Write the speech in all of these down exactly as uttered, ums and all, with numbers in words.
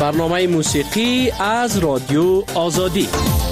برنامه موسیقی از رادیو آزادی.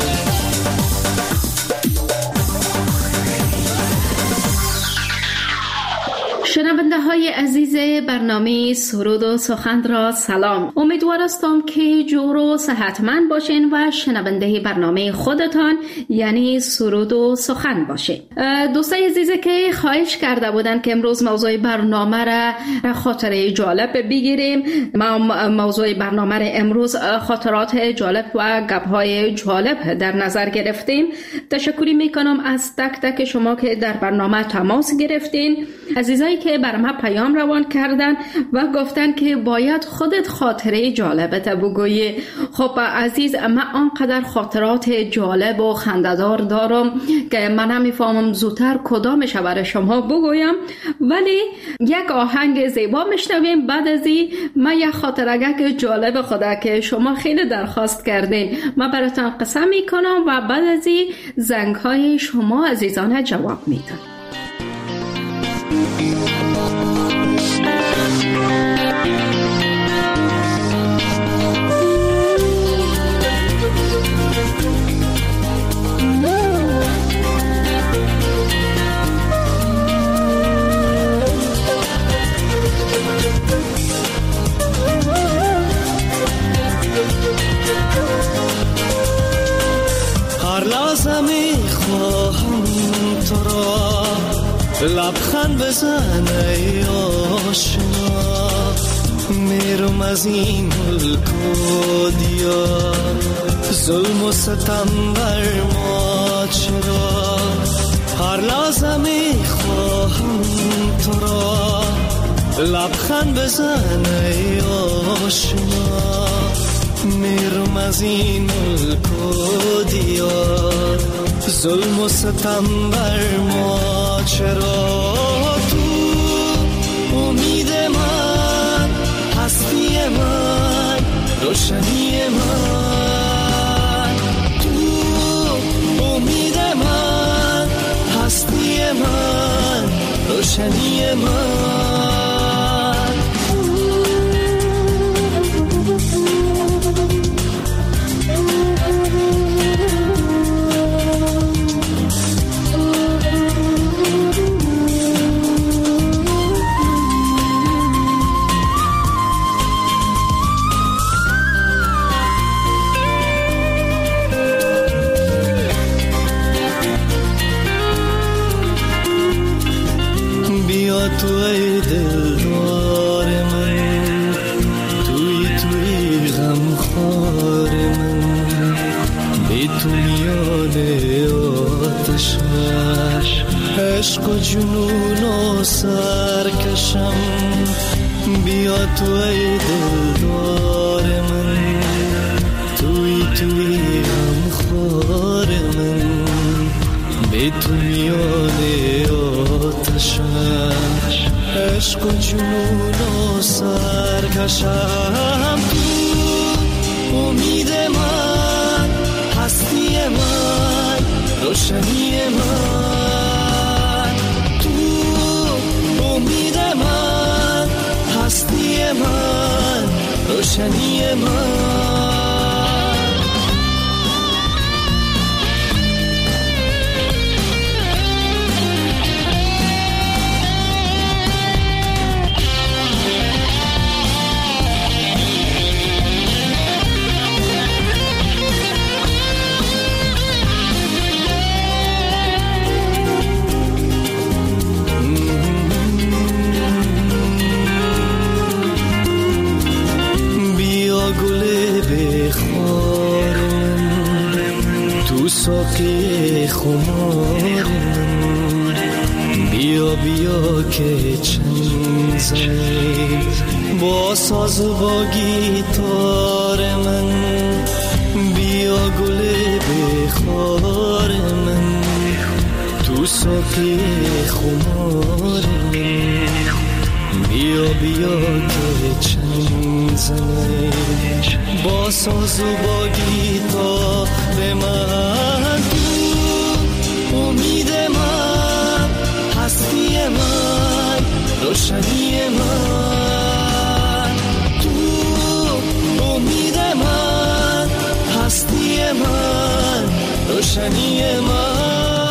شنونده های عزیز برنامه سرود و سخن را سلام. امیدوار هستم که جور و صحتمند باشین و شنونده برنامه خودتان یعنی سرود و سخن باشین. دوستای عزیزی که خواهش کرده بودن که امروز موضوع برنامه را خاطره جالب بگیریم، ما موضوع برنامه را امروز خاطرات جالب و گپ‌های جالب در نظر گرفتیم. تشکری میکنم از تک تک شما که در برنامه تماس گرفتین، عزیزایی که برام پیام روان کردن و گفتن که باید خودت خاطره جالبت بگویی. خب عزیز، من آنقدر خاطرات جالب و خنده‌دار دارم که من نمیفهمم زودتر کدامش برای شما بگویم، ولی یک آهنگ زیبا میشنویم. بعد از این من یک خاطرگک جالب خدا که شما خیلی درخواست کردین من براتون قسم میکنم و بعد از این زنگ‌های شما عزیزانه جواب میدم. هر لحظه میخواهم تو را لبخند بزن ای آشنا، میرم از این ملک و دیار، ظلم و ستم بر ما چرا. هر لحظه میخواهم تو را لبخند بزن ای آشنا، میرم از این ملک و دیار، ظلم و ستم بر ما چرا. تو امید من، هستی من، روشنی من، تو امید من، هستی من، روشنی من. تو ای دلدار من، توی توی غمخوار من، بی تو میان آتش عشق و جنون و سرکشم. بیا تو ای دلدار من، توی توی غمخوار من، بی تو میان آتش عشق و جنون و سرکشم. تو امید من، هستی من، روشنی من، تو امید من، هستی من، روشنی من. ساقی خمار من، بیا بیا که چند زنی با ساز و با گیتار من. بیا گل بخار من، تو ساقی خمار من، بیا بیا که چند زنی با ساز و با گیتار من. تو امید من، هستی من، روشنی من، تو امید روشنی من.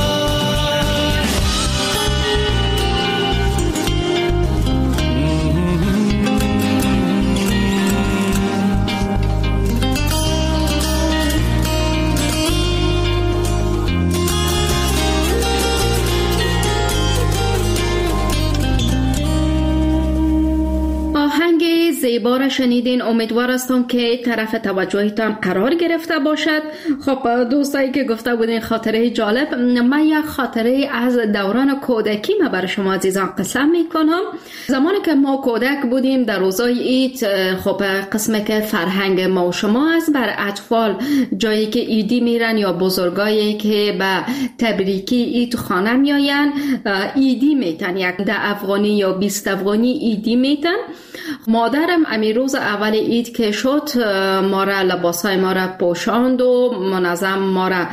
زیبا را شنیدین. امیدوار هستم که طرف توجهتان قرار گرفته باشد. خب دوستایی که گفته بودین خاطره جالب، من یک خاطره از دوران کودکی ما برای شما عزیزان قسم میکنم. زمانی که ما کودک بودیم در روزای عید، خب قسمی که فرهنگ ما و شما است، بر اطفال جایی که عیدی میرن یا بزرگایی که به تبریکی عید خانه میاین عیدی میتن، یک ده افغانی یا بیست افغانی عیدی میتن. مادرم امی روز اول عید که شد ما را لباسای ما را پوشاند و منظم ما را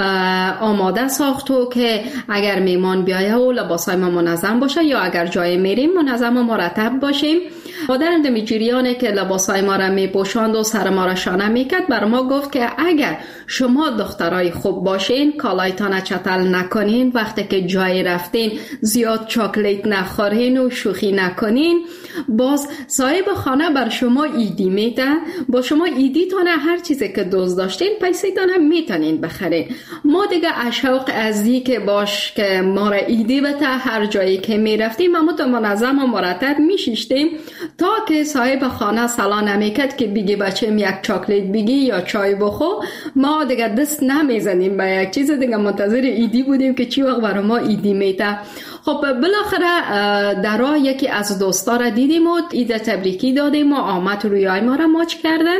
آماده ساخت و که اگر میمان بیایه و لباسای ما منظم باشه یا اگر جای میریم منظم و مرتب باشیم. مادرم دمی جریانه که لباسای ما را میپوشاند و سر ما را شانه میکرد بر ما گفت که اگر شما دخترای خوب باشین، کالایتان چتل نکنین، وقتی که جای رفتین زیاد چاکلیت نخورین و شوخی نکنین، باز صاحب خانه بر شما ایدی میده، با شما ایدی تانه هر چیزی که دوست داشتین پیسه تانه میتونین بخرین. ما دیگه اشوق ازی که باش که ما را ایدی بده، هر جایی که میرفتیم اما تو منظم و مرتب میشیشتیم تا که صاحب خانه سلا نمیکرد که بگی بچه‌م یک چاکلیت بگی یا چای بخو. ما دیگه دست نمیزنیم به یک چیز، دیگه منتظر ایدی بودیم که چی وقت برای ما ایدی میده. خب بالاخره درا یکی از دوستا را دیدیم و عید تبریکی دادیم و آمد روی آی ما را ماچ کردن.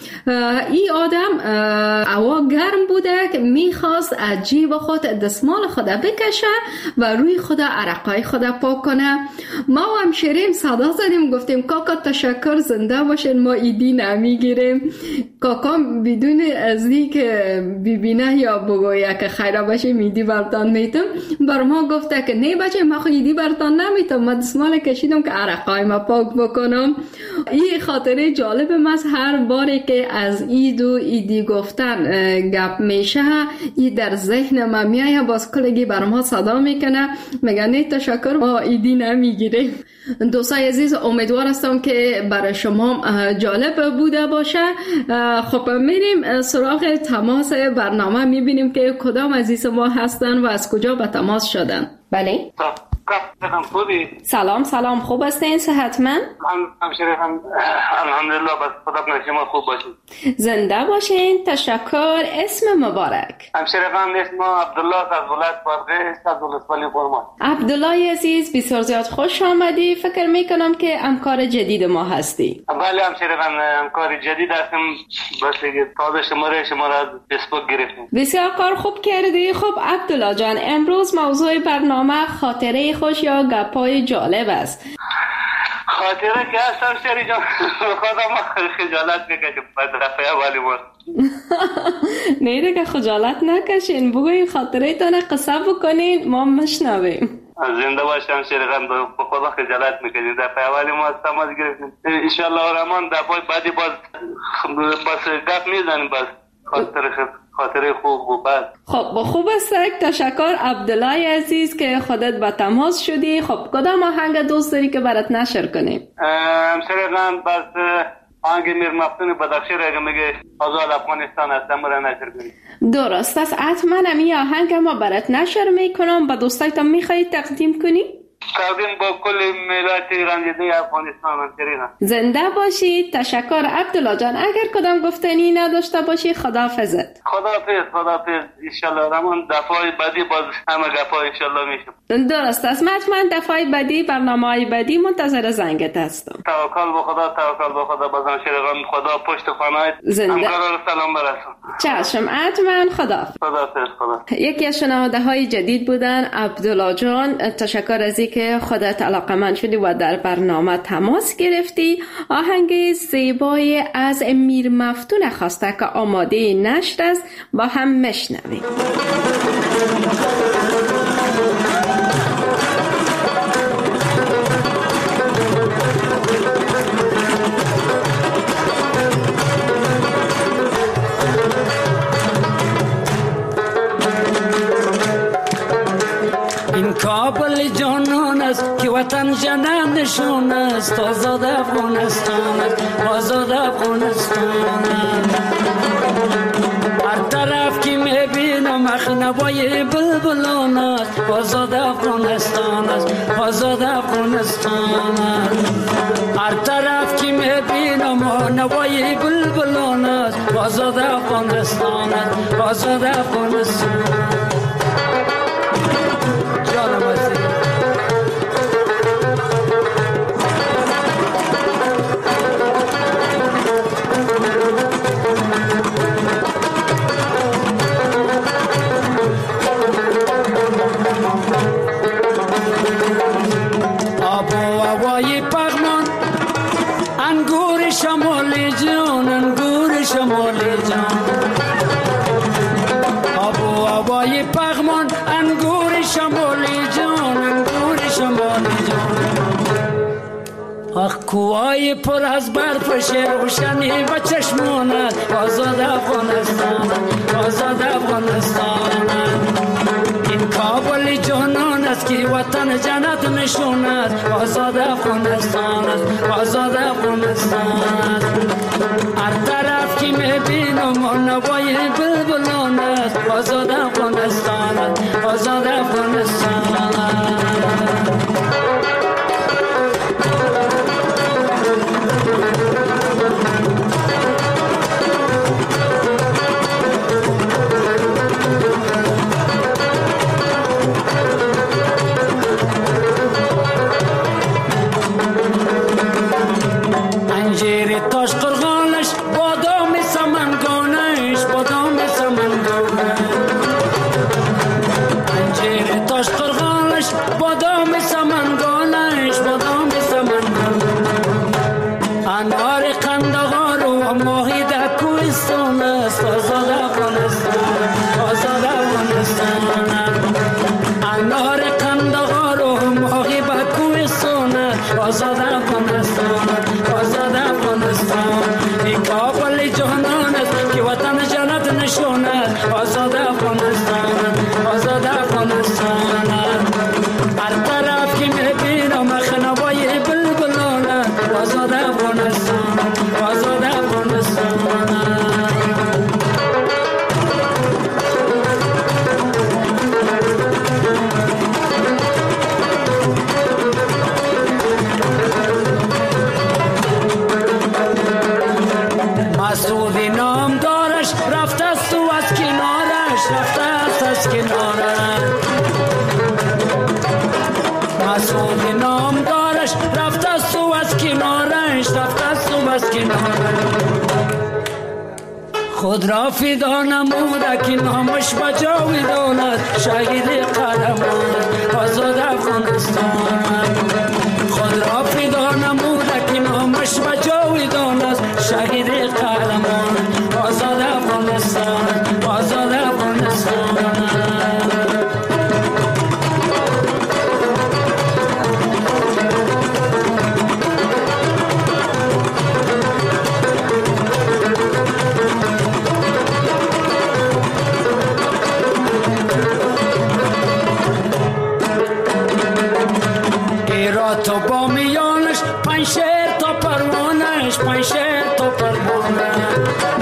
ای آدم هوا گرم بوده که میخواست از جیب خود دستمال خود بکشه و روی خود عرقای خود پاک کنه. ما هم شیرین صدا زدیم گفتیم کاکا تشکر، زنده باشین، ما ایدی نمیگیریم. کاکا بدون از دی که ببینه یا بگویه که خیره باشه ایدی برتان میتم، بر ما گفته که نه بچه ما خود ایدی برتان نمیتم، ما دستمال کشیدم که عرقای ما پاک بکنم. این خاطره جالب ماست. هر باری که از عید و ایدی گفتن گپ میشه ای در ذهن ما میایه، باز کلگی بر ما صدا میکنه میگه نه تشکر ما ایدی نمیگیریم. دوستای عزیز امیدوار هستم که برای شما جالب بوده باشه. خب میریم سراغ تماس برنامه، میبینیم که کدام عزیز ما هستن و از کجا به تماس شدن. بله سلام سلام، خوب هستین؟ صحتمند؟ همشریفم الحمدلله، بس خدا کنه شما خوب باشین. زنده باشین، تشکر. اسم مبارک؟ همشریفم اسم عبدالله از ولایت بادغیس از ولسوالی قرمان. عبدالله عزیز بسیار زیاد خوش آمدی. فکر میکنم که همکار جدید ما هستی. بله همشریفم همکار جدید هستم، بس تازه شماره شما را از فیسبوک گرفتیم. بسیار کار خوب کردی. خب عبدالله جان، امروز موضوع برنامه خاطره خوش یا گپای جالب است. خاطره که هست همشری جان خدا ما خجالت بکشیم بعد رفعه والی مار. نه دیگه خجالت نکشین، بگوین خاطره تانه قصه بکنین ما مشنویم. زنده باشه همشری غم به خدا خجالت میکنیم. رفعه والی ما تماس گرفتیم انشالله رحمان دفعه بعدی باز بس گپ میزنیم، باز خاطره خب خاطره خوب و بد. خب خوب است. تشکر عبدالله عزیز که خودت با تماس شدی. خب کدام آهنگ دوست داری که برات نشر کنیم؟ همسر غم بس آهنگ میر مفتون بدخشی اگه میگه آزاد افغانستان است امور نشر کنیم. درست است، حتما این آهنگ ما برات نشر میکنم. با دوستایتان میخواهید تقدیم کنی؟ تقدیم با کل ملت رنجیده افغانستان همسرینا. زنده باشید. تشکر عبدالله جان. اگر کدام گفتنی نداشته باشی خداحافظت. خداحافظ خداحافظ. انشالله رمان دفعه بعدی باز همه گپا انشالله میشم. درست است، من دفعه بعدی برنامه‌های بعدی منتظر زنگت هستم. توکل به خدا، توکل به خدا. بازم شرغان خدا پشت خانه‌ات همکارا سلام برسون. چشم حتما. خدا خداحافظ. خدا. یکی از شنونده های جدید بودن عبدالله جان. تشکر از که خودت علاقمند شدی و در برنامه تماس گرفتی. آهنگ زیبای از میر مفتون خواسته که آماده نشر است، با هم مشنویم. این کابل جانان است که وطن جنت نشان است. آزاد افغانستان است، آزاد افغانستان است. هر طرف که میبینم مخنوای بلبلان است. آزاد افغانستان است، آزاد افغانستان است. هر طرف که میبینم مخنوای بلبلان است. آزاد افغانستان است، آزاد افغانستان است. جانم است آب و هوای پغمان، انگور شمالی جان، انگور شمالی جان. آب و هوای پغمان، انگور شمالی جان، انگور شمالی جان. آخ کوهای پر از برف روشنی و چشمانت. آزاد افغانستان، آزاد افغانستان. این کابل جانان است که وطن جنت نشان است. آزاد افغانستان است، آزاد افغانستان. هر طرف که میبینم نوای بلبلان است. آزاد افغانستان است، آزاد افغانستان. انجیر تاش قرغانش، بادام سمنگانش، بادام سمنگانش. انجیر تاش قرغانش، بادام سمنگانش، بادام سمنگانش. انار قندهار و ماهی در کوهستان است. آزاد افغانستان، آزاد افغانستان. انار قندهار و ماهی بر کوهستان است. آزاد افغانستان، آزاد افغانستان. این کابل جانان است که وطن جنت نشان است. آزاد افغانستان، آزاد افغانستان. هر طرف که میبینم مخنوای بلبلان است. آزاد افغانستان، آزاد افغانستان. مسعودی نام دارش رفته است و از کنارش، رفته است از کنارش. مسعودی نام دارش رفته است و از کنارش، رفته است و از کنارش. خود را فدا نموده که نامش بجاویدان است. شهید قهرمان آزاد افغانستان. خود را فدا نموده که نامش بجاویدان است. شهید قهرمان آزاد افغانستان، آزاد افغانستان. ایرا تو با میانش، پنج شهر تا پروانش، پنج شهر تا پروانش.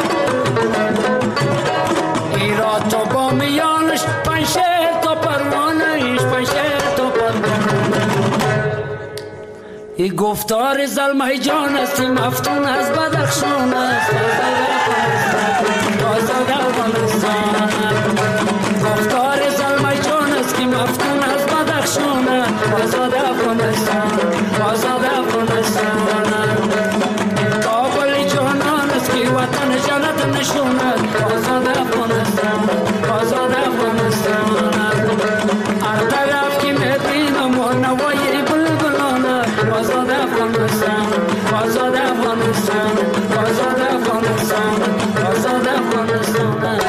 ایرا تو با میانش، پنج شهر تا پروانش، پنج شهر تا پروانش. ای گفتار زلمه جان است، مفتون از بدخشان است. آزاد افغانستان. گفتار زلمه جان است که مفتون از بدخشان است. آزاد افغانستان، آزاد افغانستان. کابل جانان است که وطن جنت نشان است. آزاد افغانستان، آزاد افغانستان. هر طرف که میبینم نوای بلبلان است. آزاد افغانستان، آزاد افغانستان، آزاد افغانستان، آزاد افغانستان.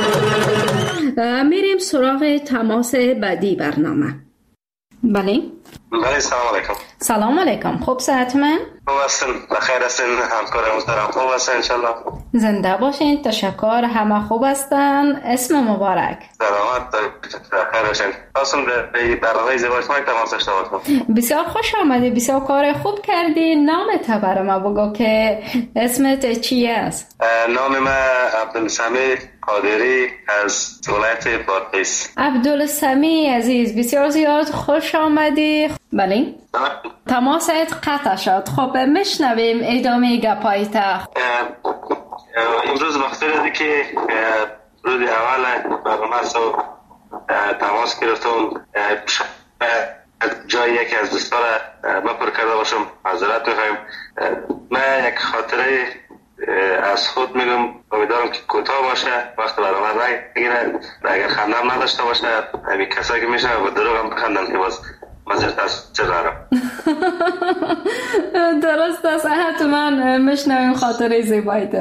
میریم سراغ تماس بعدی برنامه. بله بله سلام علیکم. سلام علیکم. خوب صحت من؟ خوب هستن، بخیر هستن، همکار محترم خوب هستن انشالله. زنده باشین. تشکر، همه خوب هستن. اسم مبارک. سلامت بخیر باشین. خواستم به برنامه ازدواج ما تماس داشته باشم. بسیار خوش آمدی، بسیار کار خوب کردی. نامت برای ما بگو که اسمت چی است؟ نام من عبدالسمی قادری از ولایت بادغیس. عبدالسمی عزیز، بسیار زیاد خوش آمدی. بله تماست قطع شد. خب میشنویم ادامه گپایت. امروز مقصود که روز اول برنامه سو تماس گرفتم جای یکی از دوستا را بپر کرده باشم. معذرت میخوایم. من یک خاطره از خود میگم، امیدوارم که کوتاه باشه، وقت برنامه نگیره، اگر خندم نداشته باشه همین کسایی که میشنن و دروغ هم بخندن که باز مزرد از چه دارم. درست است. حتما میشنویم خاطره زیبایت.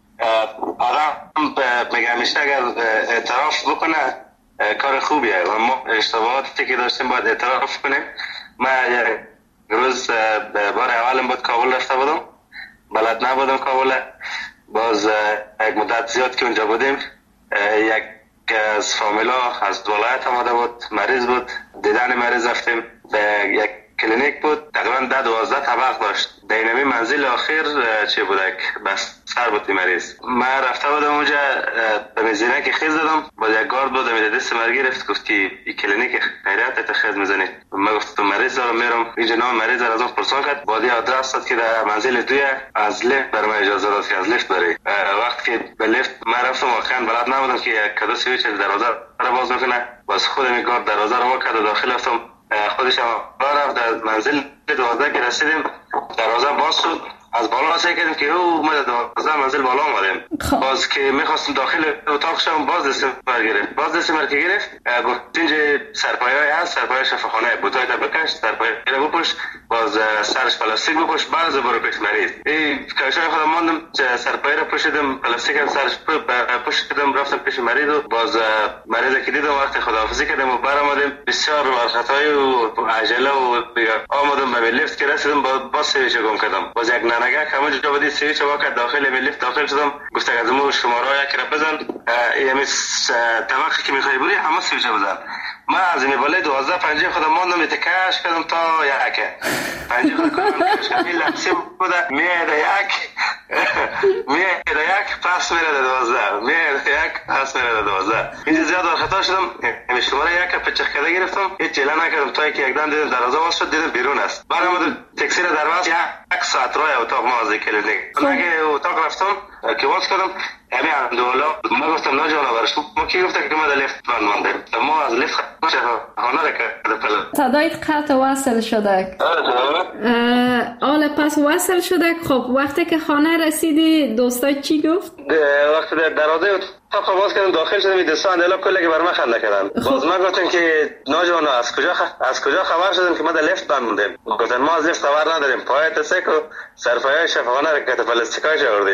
آدم میگم میشه اگر اعتراف بکنه کار خوبیه و ما اشتباهاتی که داشتیم باید اعتراف کنیم. من یک روز بار اولم بود کابل رفته بودم، بلد نبودم کابل. باز یک مدت زیاد که اونجا بودیم، یک از فامیلا از ولایت آمده بود، مریض بود، دیدن مریض رفتیم. به یک کلینیک بود، تقریبا ده دوازده طبق داشت. دینمی منزل آخر چی بودک بس سر بود مریض. من رفته بودم اونجا به میزینه که خیز دادم، با یک گارد بود میده دست مرا گرفت، گفت که این کلینیک خیریت تا خیز میزنی. من گفتم مریض دارم میرم. اینجا نام مریض از اون پرسان کرد، بعدی آدرس داد که در منزل دوی از لیفت برام اجازه داد که از لیفت بری. وقتی که به لیفت من رفتم واقعا بلد نبودم که کدو سویچ دروازه رو باز میکنه. باز خودم این گارد دروازه رو وا کرد و داخل رفتم. خودش هم رفت. در منزل دوازده که رسیدیم دروازه باز شد. از بالا سعی کردیم که او اومد دوازده منزل بالا اومدیم. باز که میخواستم داخل اتاق شم، باز دست مر گرفت. باز دست مر که گرفت گفت اینجا سرپایه هست، سرپایه شفاخانه، بوتای تا بکش، سرپایه رو بپوش، باز سرش پلاستیک بپوش، بعد برو پیش مریض. این کاشای خودم ماندم، سرپایه رو پوشیدم، پلاستیک هم سرش پوشیدم، رفتم پیش مریض و باز مریض که دیدم وقت خداحافظی کردم و برآمدیم. بسیار ورخطای و عجله و آمدم به لیفت که رسیدم، باز سویچ گم کردم. باز یک نگه همه جا بدی سویچ واقع داخل لیفت داخل شدم. گفت از مو شماره یک را بزن، یعنی طبقه که میخوای بری همه سویچ بزن. من از این بالا دوازده پنجه خودم ماندم تکش کردم تا یک پنجه خودم کش کردم. این لحظه بوده میاده یک میاده یک پس میره دوازده، میاده یک پس میره دوازده. اینجا زیاد خطا شدم. این شماره یک پچخ کرده گرفتم، هیچ چیله نکردم تا که یکدم دیدم دروازه باز شد، دیدم بیرون است. برآمدم تاکسی را دروازه یک ساعت راه اتاق ما از کلینیک. اگه اتاق رفتم که باز کردم همین اندولا. ما گفتم نه جانا برش ما کی گفته که ما در لیفت بند مانده. ما از لیفت خانه را کرده پلا صدایت قطع وصل شده. آله پس وصل شده. خب وقتی که خانه رسیدی دوستا چی گفت؟ وقتی در دروازه اتاق باز کردم داخل شدم، این دوستا اندلا کلی که بر من خنده کردن. باز من گفتم که نه جانا از کجا خ... از کجا خبر شدم که ما در لیفت بند موندیم. گفتن ما از لیفت خبر نداریم، پای تسک و سرپایه شفاخانه را که پلاستیکاش آوردی.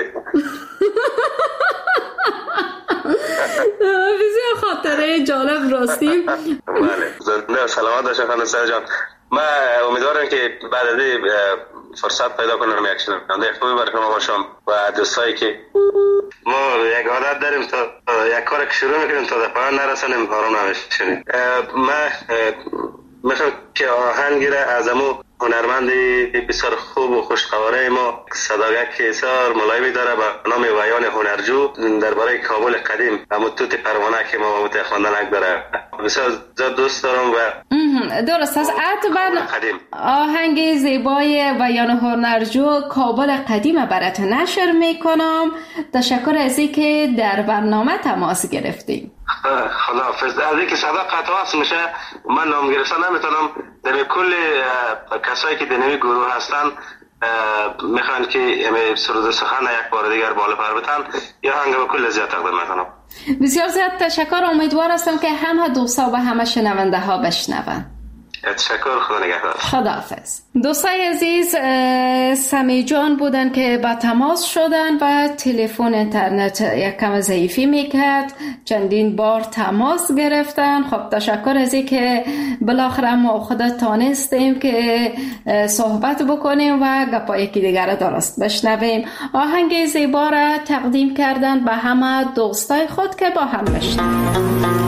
بسیار خاطره جالب راستی. بله زنده سلامت باشه خانم سر جان. من امیدوارم که بعد از این فرصت پیدا کنم یک شنونده خوبی برای شما باشم و دوستایی که ما یک عادت داریم تا یک کار که شروع میکنیم تا در پایان نرسانیم آرام نمیشیم. من میخوام که آهنگی را از امو هنرمند بسیار خوب و خوشقواره ما صداگک ایسار ملایمی داره به نام ویان هنرجو درباره کابل قدیم، همون توت پروانه که ما مت خواندنک داره. بسیار زیاد دوست دارم و درست است. اتبن آهنگ زیبای ویان هنرجو کابل قدیم برات نشر میکنم. تشکر از اینکه در برنامه تماس گرفتیم. خداحافظ. از اینکه صدا قطع وصل میشه من نام گرفتن نمیتونم. در کل کسایی که در نمی گروه هستن میخوان که سرود سخن یک بار دیگر بالا پر بتن یا هنگ به کل زیاد تقدیم میکنم. بسیار زیاد تشکر. امیدوار هستم که همه دوستا و همه شنونده ها بشنون. تشکر، خدا نگهدار. خداحافظ. دوستای عزیز، سمی جان بودن که با تماس شدن و تلفن اینترنت یک کم ضعیفی میکرد. چندین بار تماس گرفتن. خب تشکر از این که بالاخره ما خدا تانستیم که صحبت بکنیم و گپای که دیگر درست بشنویم. آهنگ زیبا را تقدیم کردن به همه دوستای خود که با هم بشنویم.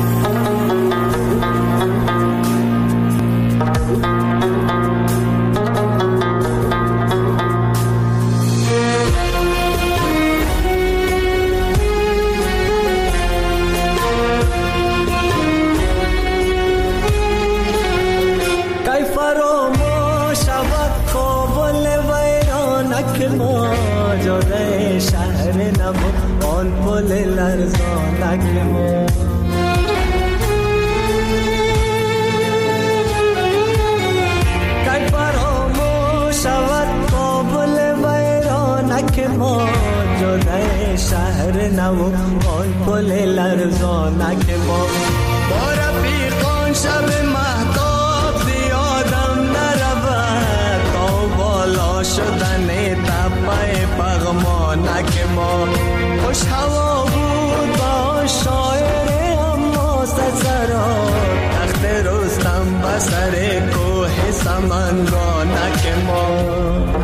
شهر نو آن پل لرزانک ما با رفیقان شب مهتاب زیادم نرود تا بالا شدن تپه پغمانک ما. خوش هوا بود با شاعر اما سسرا تخت رستم بسر کوه سمنگانک ما.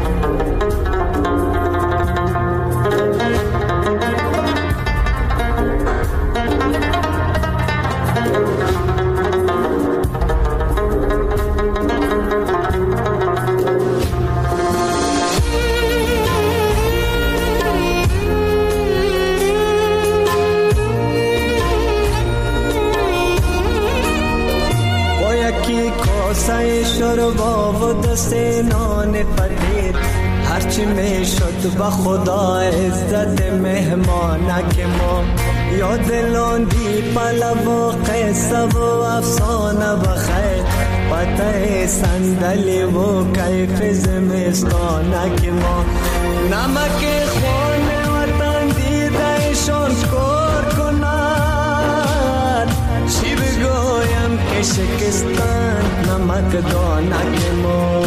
کاسه شربا و دست نان فقیر هرچی می شد به خدا عزت مهمانک ما. یاد لاندی پلو و قصه و افسانه بخیر پته صندلی و کیف زمستانک ما. نمک خون وطن دیده شان کار کند چی بگویم که شکستن نمک دانک ما.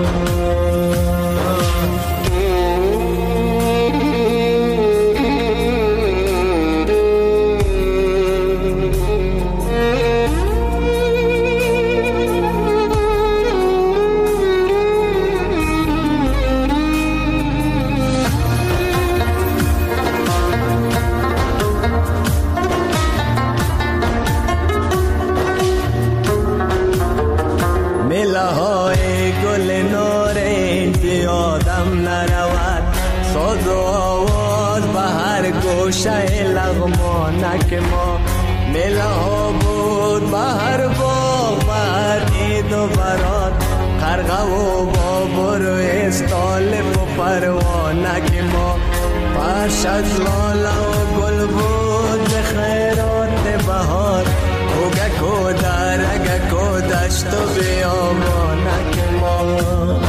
گوشه لغمانک ما. میله ها بود بهر باغ بهر عید و برات قرغه و بابر و استالف و پروانک ما. فرش از لاله و گل بود به خیرات بهار کوگک و درگک و دشت و بیابانک ما.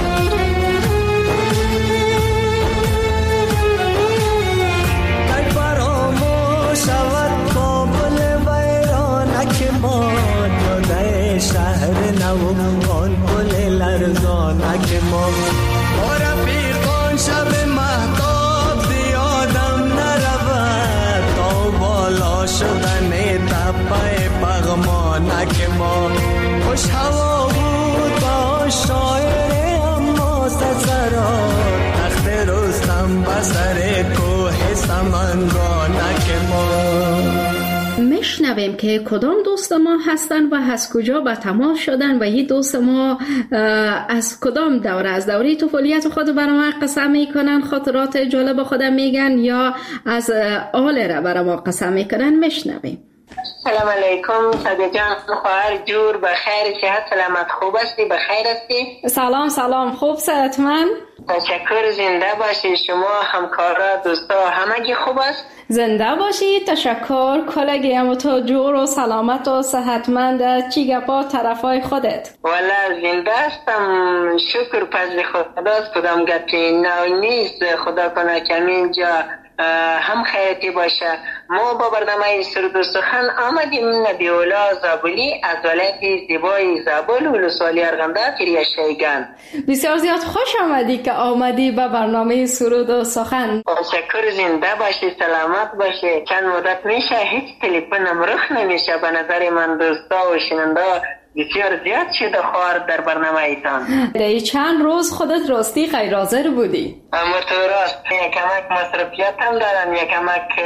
شهر نو آن پل لرزانک ما. با رفیقان شب مهتاب زیادم نرود تا بالا شدن تپه پغمانک ما. خوش هوا بود با شاعر اما سسرا تخت رستم بسر کوه سمنگانک ما. میشنویم که کدام دوست ما هستن و از کجا به تماس شدن و یه دوست ما از کدام دوره از دوره طفولیت خود برای ما قصه میکنن، خاطرات جالب خودم میگن یا از آل را برای ما قصه میکنن. میشنویم. سلام علیکم صدیق جان، خواهر جور بخیر، صحت سلامت خوب هستی؟ بخیر هستی؟ سلام سلام، خوب صحتمند؟ تشکر، زنده باشی. شما همکارا دوستا همگی خوب است؟ زنده باشی. تشکر. کلگی هم تو جور و سلامت و صحتمند. چی گپا طرفای خودت؟ والا زنده هستم، شکر فضل خداست. کدام گپی نو نیست. خدا کنه که اینجا هم خیرتی باشه. ما با برنامه سرود و سخن آمدیم. نبی‌الله زابلی از ولایت زیبای زابل ولسوالی ارغنده فریه شیگان. بسیار زیاد خوش آمدی که آمدی به برنامه سرود و سخن. تشکر، زنده باشی، سلامت باشی. چند مدت میشه هیچ تلفنم رخ نمیشه. به نظر من دوستا و شنونده بسیار زیاد شده خواهر در برنامه ایتان. در چند روز خودت راستی غیر حاضر بودی. اما تو راست یکمک مصرفیت هم دارم، یکمک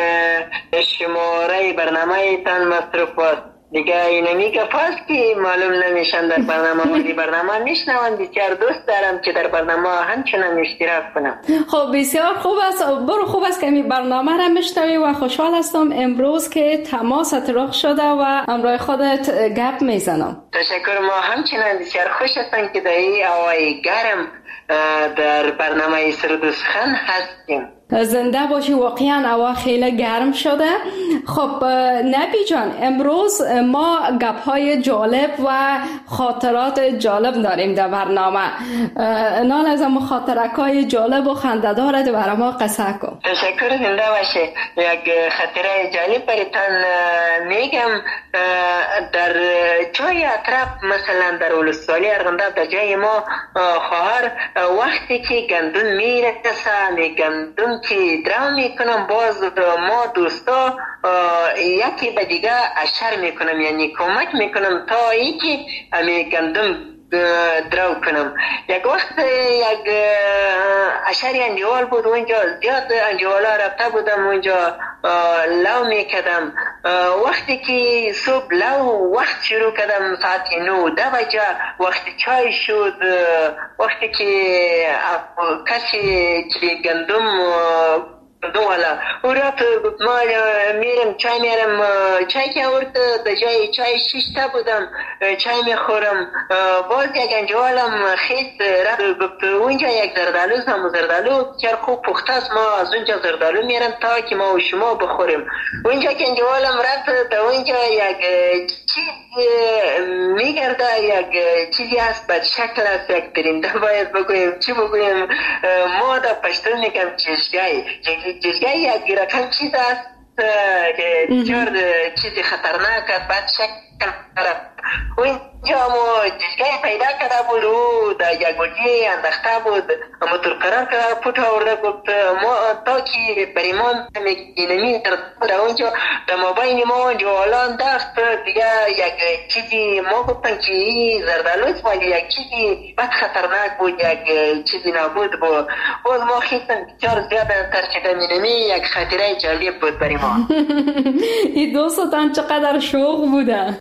شماره برنامه ایتان مصرفات دیگه. اینمی که پاس که معلوم نمیشن در برنامه ولی برنامه میشنوند. بسیار دوست دارم که در برنامه همچنان اشتراک کنم. خب بسیار خوب است، برو خوب است که می برنامه را میشنوی و خوشحال هستم امروز که تماست رخ شده و همراه خودت گپ میزنم. تشکر. ما همچنان بسیار خوش هستم که در این هوای گرم در برنامه سرود و سخن هستیم. زنده باشی. واقعا هوا خیلی گرم شده. خب نبی جان، امروز ما گپ‌های جالب و خاطرات جالب داریم در برنامه. نال از ما خاطرکای جالب و خنده‌دارت برای ما قصه کن. تشکر، زنده باشی. یک خاطره جالب براتون میگم. در جای اطراف مثلا در ولسوالی ارغنده در جای ما خواهر وقتی که گندم میرسه گندم که درام میکنم باز ما دوستا یکی به دیگه اشر میکنم، یعنی کمک میکنم تا ای که امی گندم درو کنم. یک وقت یک اشری انجوال بود اونجا، زیاد انجوالا رفته بودم اونجا لو میکدم. وقتی که صبح لو وقت شروع کدم ساعت نو ده بجه وقت چای شد. وقتی که کسی که گندم دولا او را ما میرم چای میرم چای که آورد در جای چای شیشته بودم چای میخورم. باز یک انجوالم خیست رفت اونجا یک زردالو هم زردالو بسیار خوب پخته است. ما از اونجا زردالو میرم تا که ما و شما بخوریم. اونجا که انجوالم رفت در اونجا یک چیز میگرده، یک چیزی هست بد شکل است، یک درنده باید بگویم چی بگویم. ما در پشتون میگم چشگای. چشگای یک رقم چیز است که بسیار چیزی خطرناک است، بد شکل اونجا ما چشگای پیدا کرده بود و در یک گوجه انداخته بود. اما تر قرار کرده پوت آورده بود. ما تا که بریمان اینمی در اونجا در مابین ما اونجا حالا انداخت دیگه یک چیزی ما گفتن که این زردالوست ولی یک چیزی بد خطرناک بود، یک چیزی نبود بود. باز ما خیستن بسیار زیاد ترشیدم. اینمی یک خاطره جالب بود برای ما. این دوستان چقدر شوق بودن.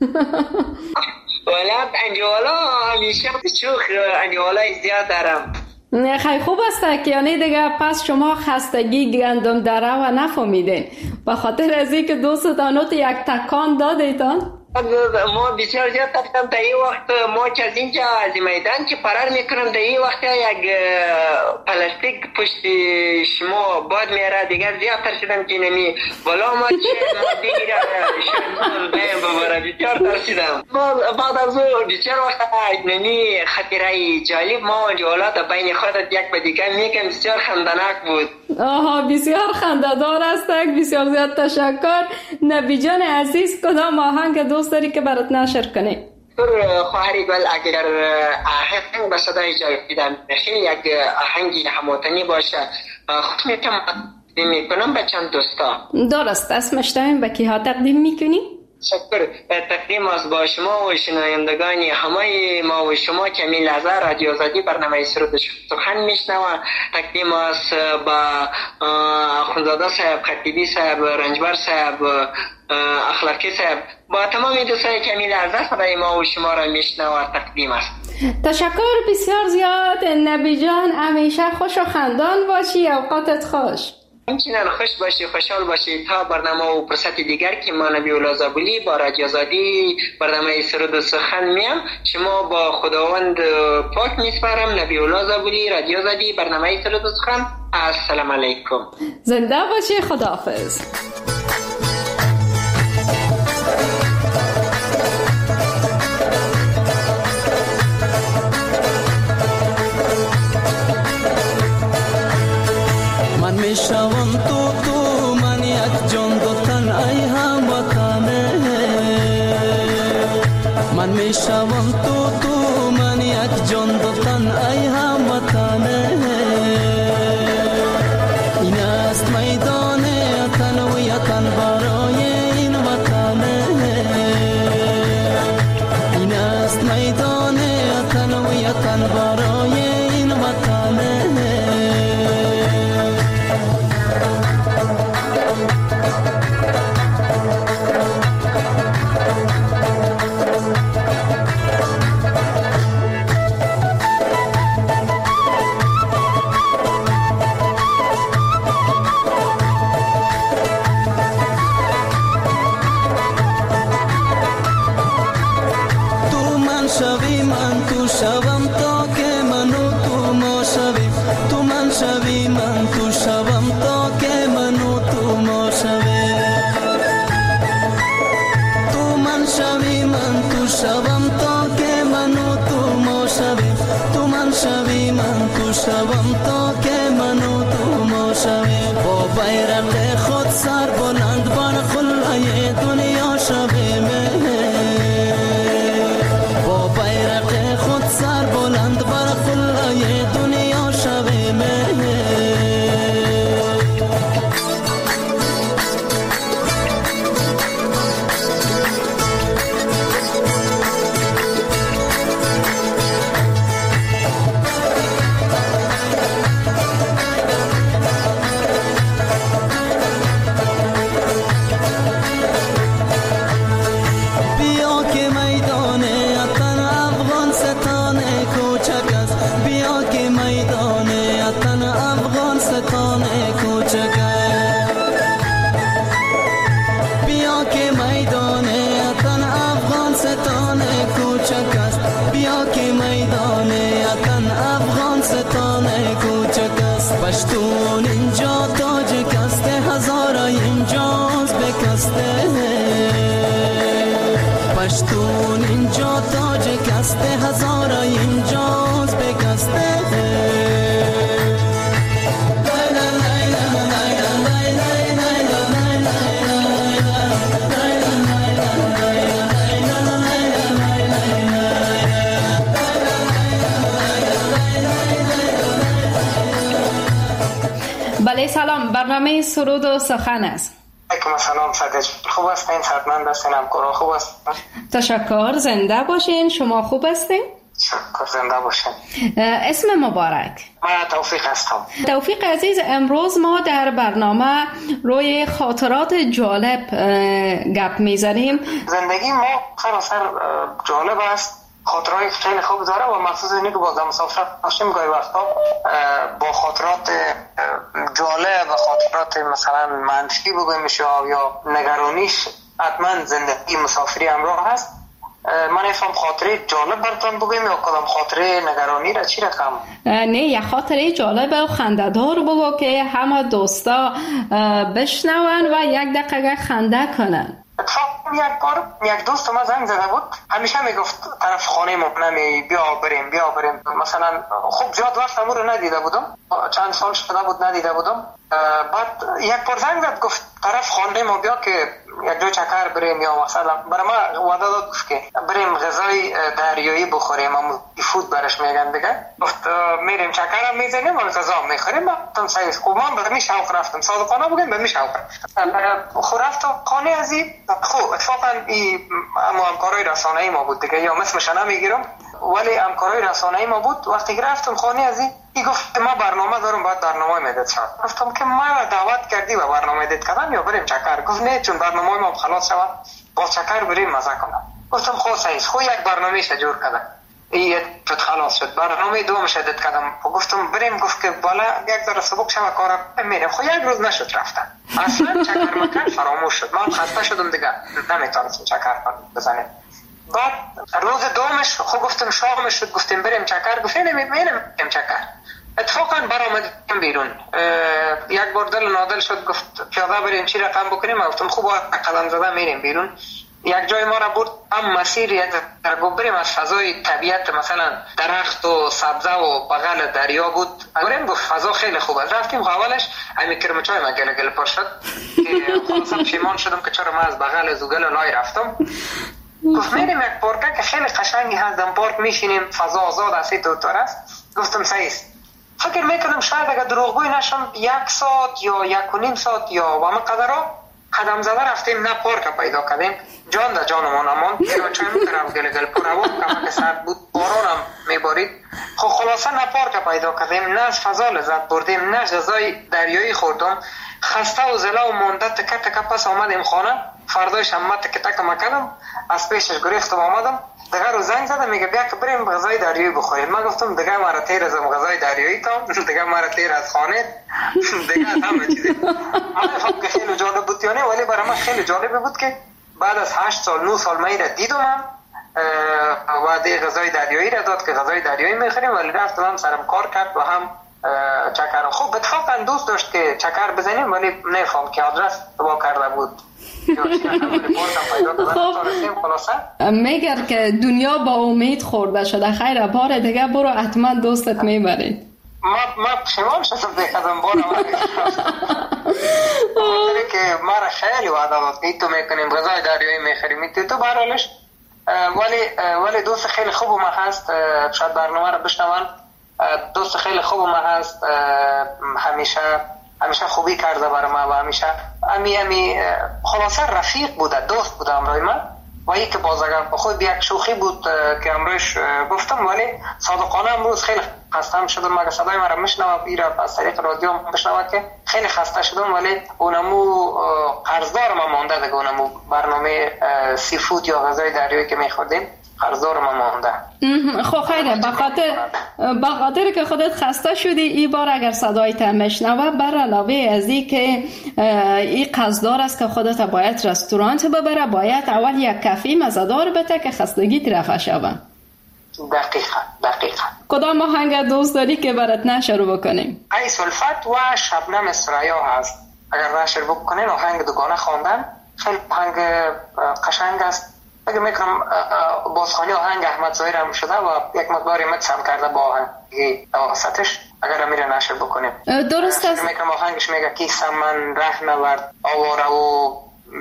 ولاب انجوالا همیشه شوخ انجوالا زیاد دارم. خیلی خوب است که یعنی دیگه پس شما خستگی گندم داره و نفهمیدین به خاطر از اینکه دوستانات یک تکان دادیتان. ما بسیار زیاد تفتم در این وقت ما که از اینجا از میدان که فرار میکنم در این وقت یک پلاستیک پشت شما باد میره دیگه زیاد ترسیدم که نمی بالا ما چه ما دیگه شما بیم بباره بسیار ترسیدم. بعد از او بسیار وقت نمی خطیره جالب ما جوالات بین خودت یک به دیگه میگم بسیار خندناک بود. آها بسیار خنده‌دار است. بسیار زیاد تشکر. نبی جان عزیز کدام آهنگ دوست داری که برات نشر کنی؟ خواهری گل اگر آهنگ به صدای جاویدان بخیر یک آهنگی هموطنی باشه خود میتونم تقدیم میکنم به چند دوستا. درست اسمش داریم به کیها تقدیم میکنی؟ شکر. تقدیم از با شما و شنوندگانی همه ما و شما که می لحظه رادیو آزادی برنامه سرود سخن میشنوه. تقدیم از با خونزاده صاحب، خطیبی صاحب، رنجبر صاحب، اخلاقی صاحب، با تمام دوستایی که می لحظه صدای ما و شما را میشنوه تقدیم است. تشکر بسیار زیاد. نبی جان همیشه خوش و خندان باشی، اوقاتت خوش. همچنان خوش باشی، خوشحال باشی. تا برنامه و فرصت دیگر که ما نبی‌الله زابلی با رادیو آزادی برنامه سرود و سخن میم شما با خداوند پاک میسپارم. نبی‌الله زابلی، رادیو آزادی برنامه سرود و سخن. السلام علیکم. زنده باشی. خداحافظ. میشوم تو تو من یک جان دو تن من میشوم تو تو من یک جان دو تن ای هموطنه این است میدان تنویتن برای این وطنه این است میدان تنویتن برای این وطنه شوی من تو شوم تا که منو تو ما شویم تو من شوی من تو شوم تا که منو تو ما شویم تو من شوی من تو شوم تا که منو تو ما شویم تو من شوی من تو شوم تا که منو تو ما شویم با بیرق خود سر بلند بر خلای دنیا شویم سر بلند بر خلای دنیا شویم بیا که میدان اتن افغان ستان کوچک است بیا که میدان اتن افغان ستان کوچک است بیا که میدان اتن افغان ستان کوچک است بیا که میدان اتن افغان ستان کوچک است پشتون اینجا تاجک است هزارا اینجاست بکسته پشتون اینجا تاجک است هزارا اینجاست بکسته بله سلام، برنامه سرود و سخن است. علیکم السلام صدیق، خوب هستین؟ صحتمند هستین؟ همکارا خوب هستین؟ تشکر، زنده باشین. شما خوب هستین؟ تشکر، زنده باشین. اسم مبارک؟ من توفیق هستم. توفیق عزیز، امروز ما در برنامه روی خاطرات جالب گپ میزنیم. زندگی ما سراسر جالب است، خاطرهای خیلی خوب داره و مخصوص اینه که با مسافر باشیم گاهی وقتا با خاطرات جالب و خاطرات مثلا منفی بگویم یا نگرانیش حتما زندگی مسافری همراه هست. من نفهم خاطره جالب براتون بگویم یا کدام خاطره نگرانی را چی رقم؟ نه، یه خاطره جالب و خنده‌دار بگو که همه دوستا بشنون و یک دقیقه خنده کنن. یک بار یک دوست ما زنگ زده بود، همیشه میگفت طرف خانه ما نمی بیا بریم بیا بریم. مثلا خوب زیاد وقت امور رو ندیده بودم، چند سال شده بود ندیده بودم. بعد یک بار زنگ زد گفت طرف خانه ما بیا که یک دو چکر بریم، یا مثلا برای ما وعده داد که بریم غذای دریایی بخوریم، ما فود برش میگن دیگه. گفت میریم چکر هم میزنیم و غذا هم میخوریم. من سعی خوب من به می شوق رفتم، صادقانه بگم به می شوق رفتم. خود رفتم خانه ازی. خب اتفاقا این اما همکارای رسانه‌ای ما بود دیگه، یا اسمش نمیگیرم ولی همکارای رسانه‌ای ما بود. وقتی که رفتم خانه ازی ای گفت ما برنامه دارم باید برنامه میدید شد. گفتم که ما دعوت کردی و برنامه دید کردم یا بریم چکر؟ گفت نه چون برنامه ما خلاص شود با چکر بریم مزه کنم. گفتم خب صحیح، خب یک برنامه شجور کردم این شد خلاص شد. برنامه دوم شدید کردم گفتم بریم. گفت که بالا یک ذره سبک شود کارم میریم. خب یک روز نشد رفتن اصلا چکر مکر فراموش شد. من خسته شدم دیگه نمیتونستم چکر بزنیم. بعد روز دومش خب گفتم شامش شد گفتیم بریم چکر. گفتیم نمیریم چکر. اتفاقا برآمدیم بیرون. یک بار دل نادل شد گفت پیاده بریم چی رقم بکنیم. گفتم خوب قدم زده میریم بیرون. یک جای ما را برد هم مسیر یک در بریم از فضای طبیعت، مثلا درخت و سبزه و بغل دریا بود. بریم گفت فضا خیلی خوب است. رفتیم اولش همین کرمچای ما گله گله پر شد که خلاصا پشیمان شدم که چرا من از بغل زوگل لای رفتم. گفت میریم یک پارک که خیلی قشنگی هست، در پارک میشینیم، فضا آزاد است، دوتار است. گفتم صحیح است. فکر میکنم شاید اگر دروغگوی نشم یک ساعت یا یک و نیم ساعت یا و من قدرها قدم زده رفتیم، نه پارک پیدا کردیم. جان در جانمان امان یا چای میکنم گل گل پروان کما که سرد بود، بارانم میبارید. خب خلاصه نه پارک پیدا کردیم، نه از فضا لذت بردیم، نه غذای دریایی خوردم. خسته و زله و مانده تکه تکه پس آمدیم خانه. فردایش هم تکه تکه مکدم، از پیشش گریختم آمدم. دیگه رو زنگ زدم میگه بیا که بریم غذای دریایی بخوریم. من گفتم دیگه مرا تیر ازم غذای دریایی تا دیگه مرا تیر از خانه دیگه از همه چیزی. من فکر خیلی جالب بود یعنی، ولی برای من خیلی جالب بود که بعد از هشت سال نه سال من را دیدم من و دی غذای دریایی را داد که غذای دریایی میخوریم، ولی رفتم هم سرم کار کرد و هم چکر. خوب اتفاقا دوست داشت که چکر بزنیم ولی نفهم که آدرس تبا کرده بود. خب میگر که دنیا با امید خورده شده، خیر بار دیگه برو حتما دوستت میبرید. ما ما پشیمان شدم دیگه ازم بارم که ما را خیلی وعده داد که تو میکنیم غذای دریایی میخوریم تو برحالش. ولی ولی دوست خیلی خوب ما هست، شاید برنامه را بشنون. دوست خیلی خوب ما هست، همیشه همیشه خوبی کرده برای ما و همیشه امی امی خلاصه رفیق بوده، دوست بوده امروز من. و یک باز اگر خود یک شوخی بود که امروز گفتم، ولی صادقانه امروز خیلی خسته شدم. مگه صدای من را میشنوه بیره از طریق رادیو میشنوه که خیلی خسته شدم، ولی اونمو قرضدار ما مانده دیگه. اونمو برنامه سی فود یا غذای دریایی که میخوردیم قرضدار ما مانده. خب خیره، بخاطر بخاطر که خودت خسته شدی این بار اگر صدایت میشنوه، بر علاوه از این که این قرضدار است که خودت باید رستوران ببره، باید اول یک کافی مزه‌دار بده که خستگیت رفع شوه. دقیقاً دقیقاً. کدام آهنگ دوست داری که برات نشر بکنیم؟ ای سلفت و شبنم سریا هست. اگر نشر بکنین آهنگ دوگانه خواندن خیلی آهنگ قشنگ است. اگه میکنم بازخوانی آهنگ احمد ظاهر هم شده و یک مقداری مکس هم کرده با آهنگی واسطش، اگر میره نشر بکنیم. درست است. میکنم آهنگش میگه کیسم من ره نورد آواره و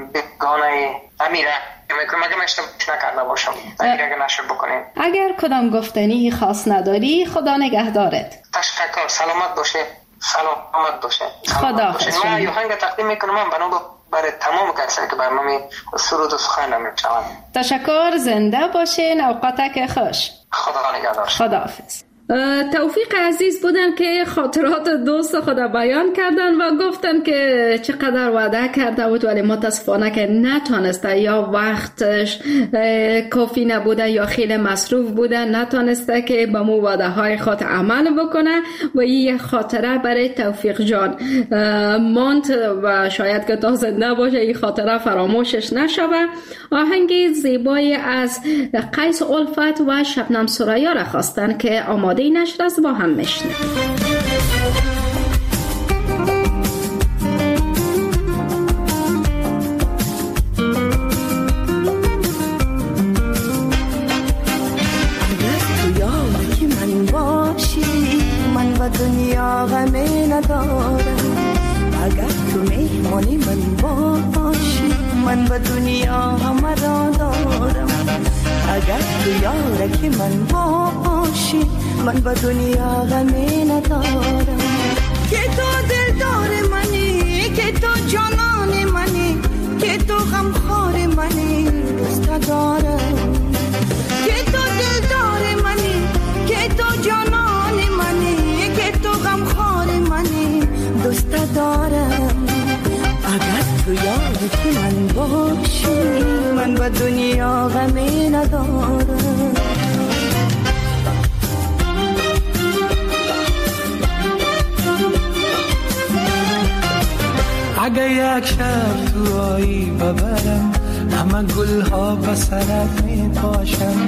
بگانه امیره. میکنم اگه مشتبهش نکرده باشم اگر نشر بکنیم. اگر کدام گفتنی خاص نداری خدا نگهدارت. تشکر، سلامت باشه. سلامت باشه. خدا حافظ. من یه آهنگ تقدیم میکنم من بنا برای تمام کسایی که برنامه سرود و سخن میشنون. تشکر، زنده باشین، اوقاتک خوش. خدا نگهدار. خدا حافظ. توفیق عزیز بودن که خاطرات دوست خدا بیان کردن و گفتن که چقدر وعده کرده بود ولی متاسفانه که نتونسته، یا وقتش کافی نبوده یا خیلی مصروف بوده، نتونسته که به مو وعده های خود عمل بکنه و این یک خاطره برای توفیق جان ماند و شاید که تا زنده باشه این خاطره فراموشش نشوه. آهنگ زیبایی از قیس الفت و شبنم سریا را خواستن که آماده نشر است، با هم میشنه. تو یادی من باشی من با دنیا غمی ندارم، اگر تو مهمانی من باشی من با دنیا همه را دارم، اگر تو یارکی من باشی من با دنیا غمی ندارم. که تو دلدار منی، که تو جانان منی، که تو غمخوار منی، دوست دارم. که تو دلدار منی، که تو جانان منی، که تو غمخوار منی، دوست دارم. اگر تو یارکی من باشی من با دنیا غمی ندارم. اگه یک شب تو آیی ببرم همه گل ها به سرت می پاشم،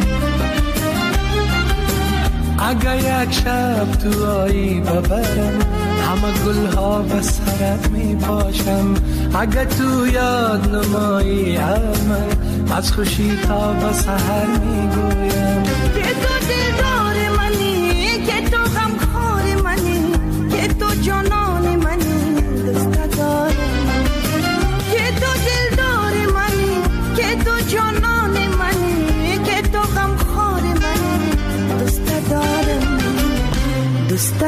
اگه یک شب تو آیی ببرم همه گل ها به سرت می پاشم، اگه تو یاد نمایی عمل از خوشی تا به سحر می گویم. که تو دلدار منی، که تو غمخوار منی، که تو جانان منی، دوست دارم. که تو دلدار منی، که تو جانان منی،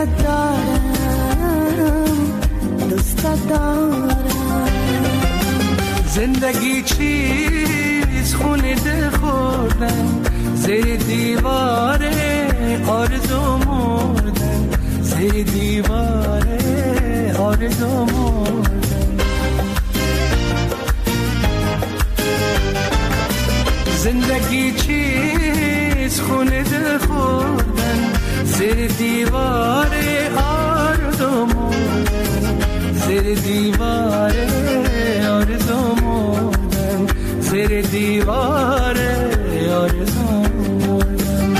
دوستت دارم دوستت دارم. زندگی چیز خونه ده خوردن، زیر دیوار آرزو مردن، زیر دیوار آرزو مردن. زندگی چیز خونه ده خوردن، زیر دیوار آرزو مردن، زیر دیوار آرزو مردن، زیر دیوار آرزو مردن.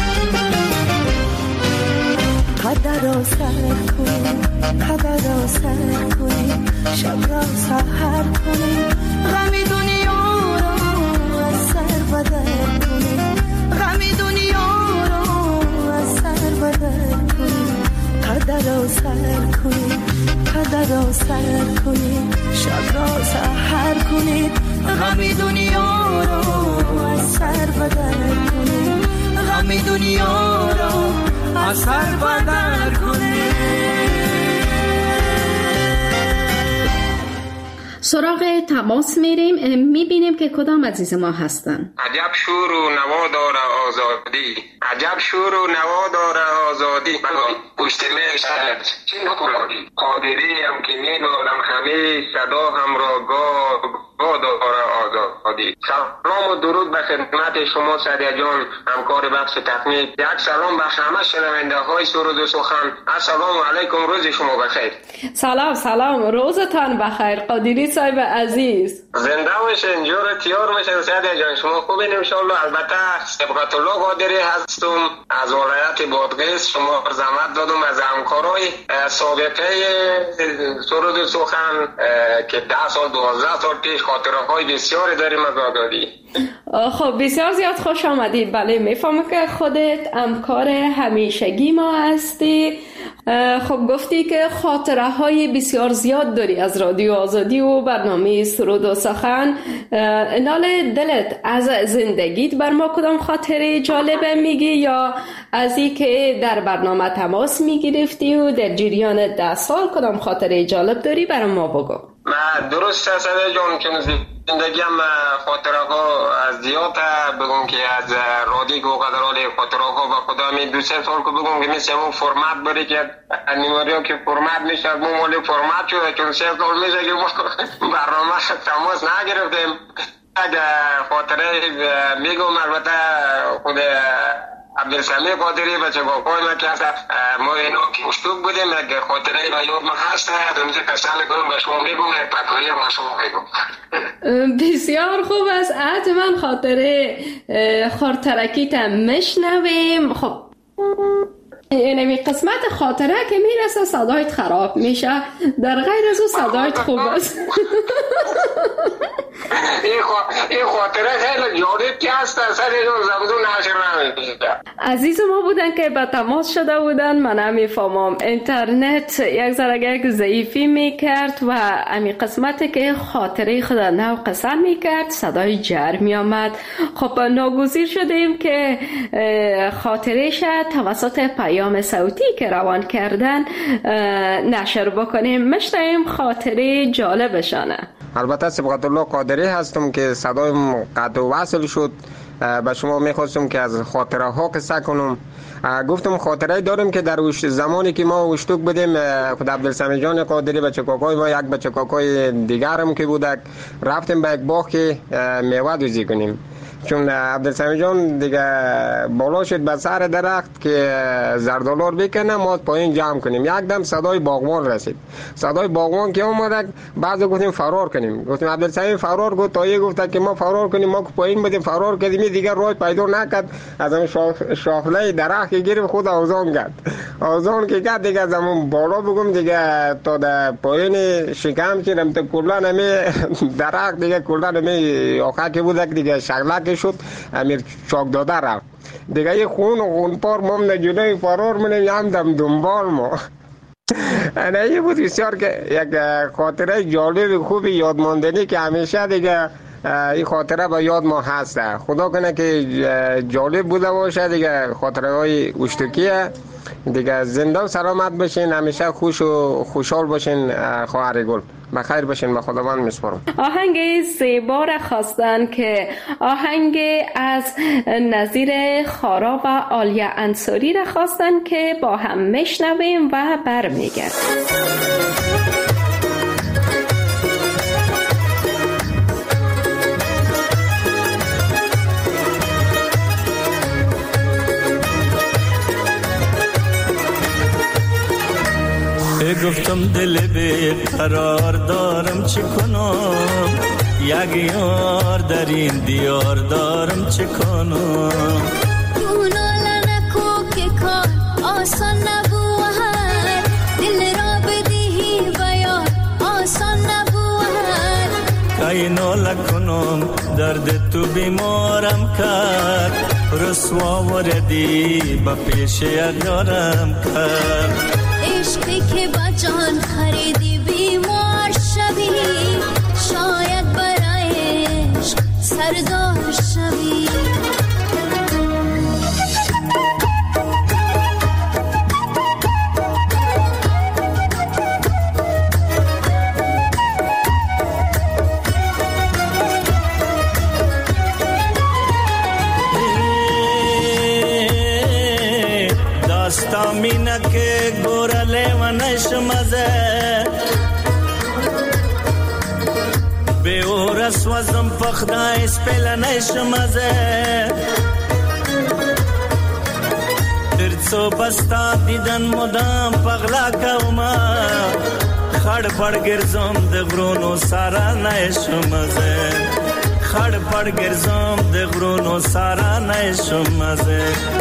قدر را سر کنی، قدر را سر کنی، شب را سحر کنی، غمی دنیا را از سر بدر کنی، غمی دنیا را از سر بدر کنی. قدر را سر کنی، قدر را سر کنی، شب را سحر کنی، غمی دنیا را از سر بدر کنی، غمی دنیا را از سر بدر کنی. سراغ تماس میریم، میبینیم که کدام عزیز ما هستن. عجب شور و نوا داره آزادی، عجب شور و نوا داره آزادی. من پشت میشد چی نکنی قادری هم که میدارم همه صدا هم را گاه گاه داره آزادی. سلام و درود به خدمت شما سعدیه جان، همکار بخش تقنیک. یک سلام به همه شنونده های سرود و سخن. السلام علیکم، روز شما بخیر. سلام سلام، روزتان بخیر قادری صاحب عزیز. زنده باشین، جور تیار میشن سعدیه جان. شما خوبین انشالله. البته سبقت الله قادری هستم از ولایت بادغیس. شما زحمت دادم از همکارای سابقه سرود و سخن که ده سال دوازده سال پیش خاطره های بسیاری داریم از آزادی. خب بسیار زیاد خوش آمدید. بله میفهمم که خودت همکار همیشگی ما هستی. خب گفتی که خاطره های بسیار زیاد داری از رادیو آزادی و برنامه سرود و سخن. نال دلت از زندگیت بر ما کدام خاطره جالبه میگی، یا از این که در برنامه تماس میگرفتی و در جریان ده سال کدام خاطره جالب داری برای ما بگو. من درست هست جان که زندگیم خاطره ها از زیاد بگم که از رادی که قدرال خاطره ها و خدا می دو سه سال که بگم که مثل اون فرمت بری که نیماری ها که فرمت میشه از مو مالی فرمت شده چون سه سال میشه که ما برنامه تماس نگرفتیم. خاطره میگم البته خود عبدالسمی قادری بچه با پای ما که ما اینا که اشتوک بودیم اگه خاطره و یاد ما هست دمزه کسان کنم به شما میگم یک پتوری ما شما میگم. بسیار خوب است، حتما خاطره خاطرکیت مشنویم. خب اینمی قسمت خاطره که میرسه صدایت خراب میشه، در غیر از او صدایت خوب است. این خاطره خیلی جالب که هست سر اینو زمدون نشر نمیشه. عزیز ما بودن که به تماس شده بودن، من نمیفهمم اینترنت یک ذره ضعیفی میکرد و امی قسمتی که خاطره خود نو قسم میکرد صدای جر میامد. خب ناگزیر شدیم که خاطره شد توسط پیام صوتی که روان کردن نشر بکنیم. مشتایم خاطره جالبشانه. البته سبقت الله قادری هستم که صدایم قطع و وصل شد. به شما میخواستم که از خاطره ها قصه کنم. گفتم خاطره دارم که در زمانی که ما اشتوک بودیم خود عبدالسمی جان قادری بچه کاکای ما یک بچه کاکای دیگرم که بودک رفتیم به یک باغ که میوه دوزی کنیم. چون عبدالسمی جان دیگه بالا شد به سر درخت که زردالار بکنه ما پایین جمع کنیم. یک دم صدای باغبان رسید. صدای باغبان که اومد بعضی گفتیم فرار کنیم. گفتیم عبدالسمی فرار گفت تا یه گفت که ما فرار کنیم. ما پایین بودیم فرار کردیم دیگه راه پیدا نکرد. از اون شاخ شاخله درخت که گرفت خود آوازان کرد. آوازان که کرد دیگه از اون بالا بگم دیگه تا در پایین شکم چیدم تا کلا نمی درخت دیگه کلا نمی آخر که بود دیگه شغله شد امیر چاک داده رفت دیگه یه خون و خون پار مام نجونه فرار منیم هم دم دنبال ما. اینه بود بسیار که یک خاطره جالب خوبی یادماندنی که همیشه دیگه این خاطره با یاد ما هست. خدا کنه که جالب بوده باشه دیگه. خاطره های اشتکیه دیگه. زنده و سلامت باشین، همیشه خوش و خوشحال باشین خواهر گل. بخیر باشین، به خداوند میسپارم. آهنگ زیبا را خواستن که آهنگ از نظیر خارا و عالیه انصاری را خواستن که با هم میشنویم و برمیگردیم. گفتم دل بی قرار دارم چه کنم، یک یار در این دیار دارم چه کنم. دونالا نکو که کار آسان نبود، دل را بدهی بیار آسان نبود. کای نالا کنم درد تو بیمارم کرد، رسوا وردی با پیش یارم کرد. عشقی که با جان خریدی بیمار شوی، شاید برای عشق سردار شوی. داستامینه که گورله و نشمزه، به او رسوزم پخده اسپیل نشمزه. درسو بستا دیدن مدام پغلا کوما، خڑ پڑ گرزم دغرونو سارا نشمزه. خڑ پڑ گرزم دغرونو سارا نشمزه.